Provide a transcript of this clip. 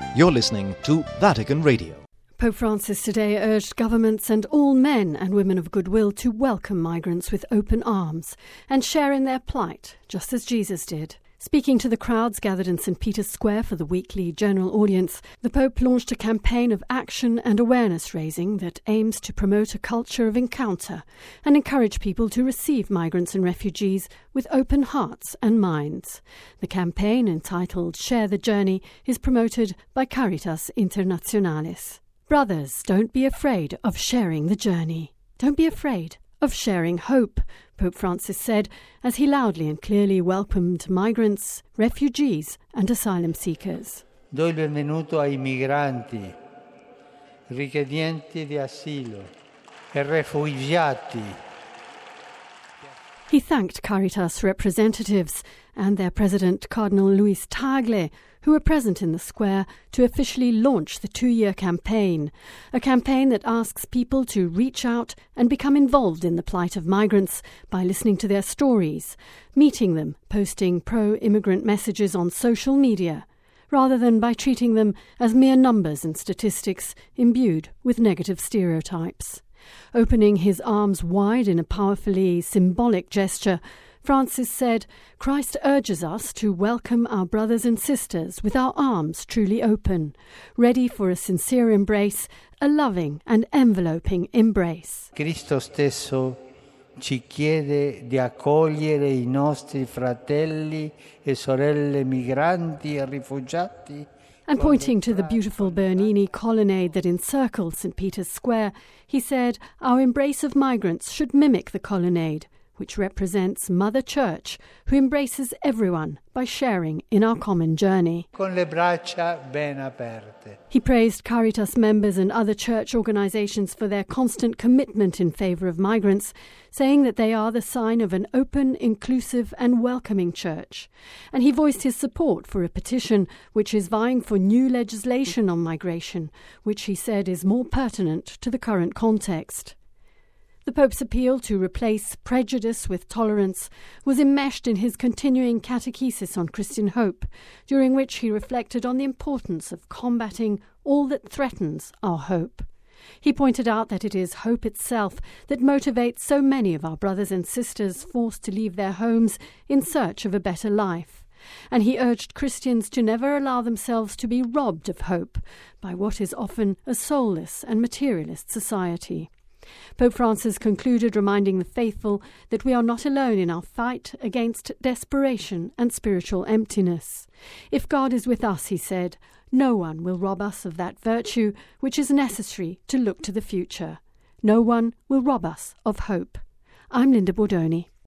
You're listening to Vatican Radio. Pope Francis today urged governments and all men and women of goodwill to welcome migrants with open arms and share in their plight, just as Jesus did. Speaking to the crowds gathered in St. Peter's Square for the weekly general audience, the Pope launched a campaign of action and awareness-raising that aims to promote a culture of encounter and encourage people to receive migrants and refugees with open hearts and minds. The campaign, entitled Share the Journey, is promoted by Caritas Internationalis. Brothers, don't be afraid of sharing the journey. Don't be afraid of sharing hope, Pope Francis said, as he loudly and clearly welcomed migrants, refugees and asylum seekers. Do il benvenuto ai migranti, richiedenti di asilo e rifugiati. He thanked Caritas representatives and their president, Cardinal Luis Tagle, who were present in the square to officially launch the 2-year campaign, a campaign that asks people to reach out and become involved in the plight of migrants by listening to their stories, meeting them, posting pro-immigrant messages on social media, rather than by treating them as mere numbers and statistics imbued with negative stereotypes. Opening his arms wide in a powerfully symbolic gesture, Francis said, Christ urges us to welcome our brothers and sisters with our arms truly open, ready for a sincere embrace, a loving and enveloping embrace. Cristo stesso ci chiede di accogliere i nostri fratelli e sorelle migranti e rifugiati. And pointing to the beautiful Bernini colonnade that encircles St. Peter's Square, he said, our embrace of migrants should mimic the colonnade, which represents Mother Church, who embraces everyone by sharing in our common journey. Con le braccia ben aperte. He praised Caritas members and other church organizations for their constant commitment in favor of migrants, saying that they are the sign of an open, inclusive and welcoming church. And he voiced his support for a petition which is vying for new legislation on migration, which he said is more pertinent to the current context. The Pope's appeal to replace prejudice with tolerance was enmeshed in his continuing catechesis on Christian hope, during which he reflected on the importance of combating all that threatens our hope. He pointed out that it is hope itself that motivates so many of our brothers and sisters forced to leave their homes in search of a better life. And he urged Christians to never allow themselves to be robbed of hope by what is often a soulless and materialist society. Pope Francis concluded reminding the faithful that we are not alone in our fight against desperation and spiritual emptiness. If God is with us, he said, no one will rob us of that virtue which is necessary to look to the future. No one will rob us of hope. I'm Linda Bordoni.